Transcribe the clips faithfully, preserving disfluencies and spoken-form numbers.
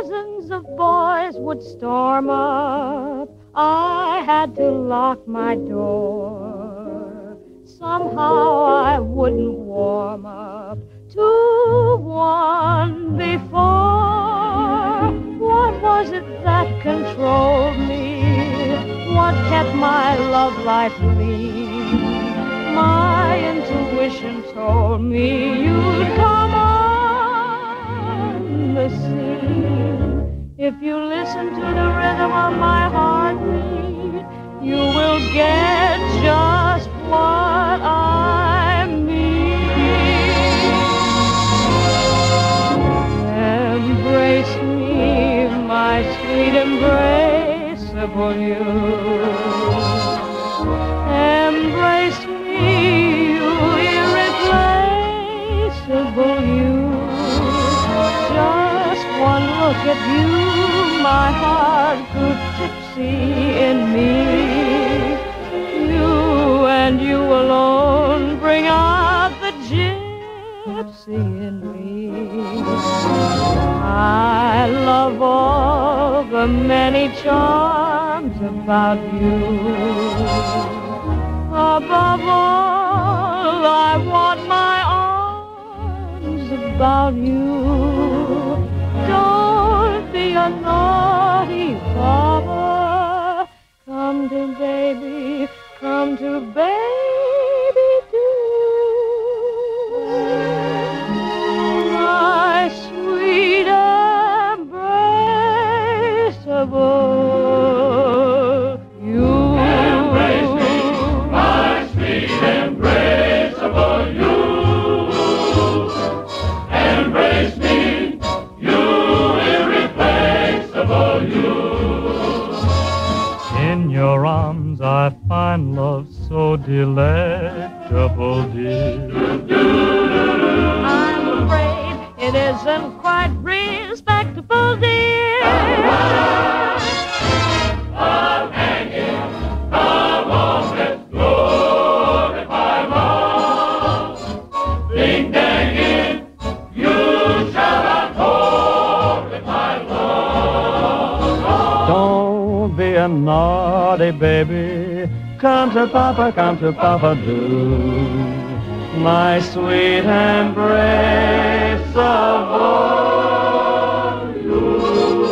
dozens of boys would storm up, I had to lock my door. Somehow I wouldn't warm up to one before. What was it that controlled me? What kept my love life lean? My intuition told me you'd come on the scene. If you listen to the rhythm of my heartbeat, you will get just what I mean. Embrace me, my sweet embraceable you. Embrace me, you irreplaceable you. Just one look at you, my heart grew tipsy in me. You and you alone bring out the gypsy in me. I love all the many charms about you. Above all, I want my arms about you. Don't be a naughty father. Come to baby, come to baby do. My sweet embraceable you. Embrace me, my sweet embraceable you. Embrace me, you irreplaceable you. In your arms I find love so delectable, dear. I'm afraid it isn't quite respectable, dear. Of hanging, come on, let's glorify love. Ding-danging, you shall not glorify love. Don't be a naughty baby. Come to Papa, come to Papa, do. My sweet embraceable you.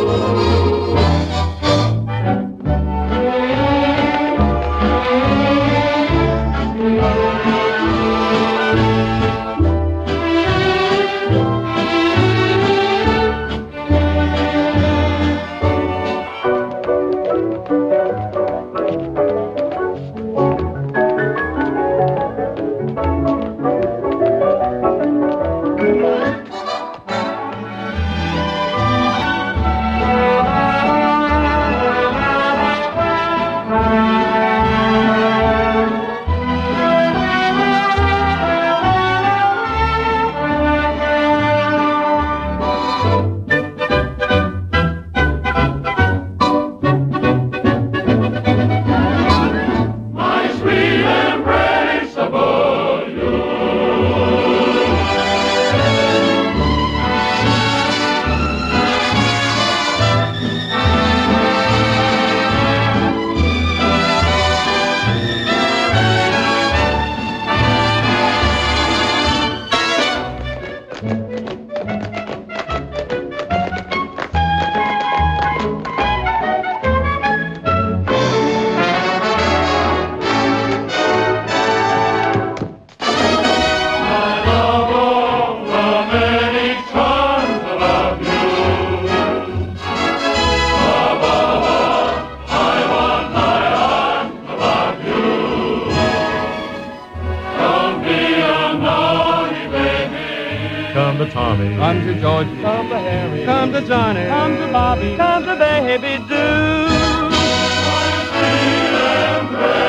Come to Tommy. Come to Georgie. Come to Harry. Come to Johnny. Come to Bobby. Come to baby do. My sweet embrace.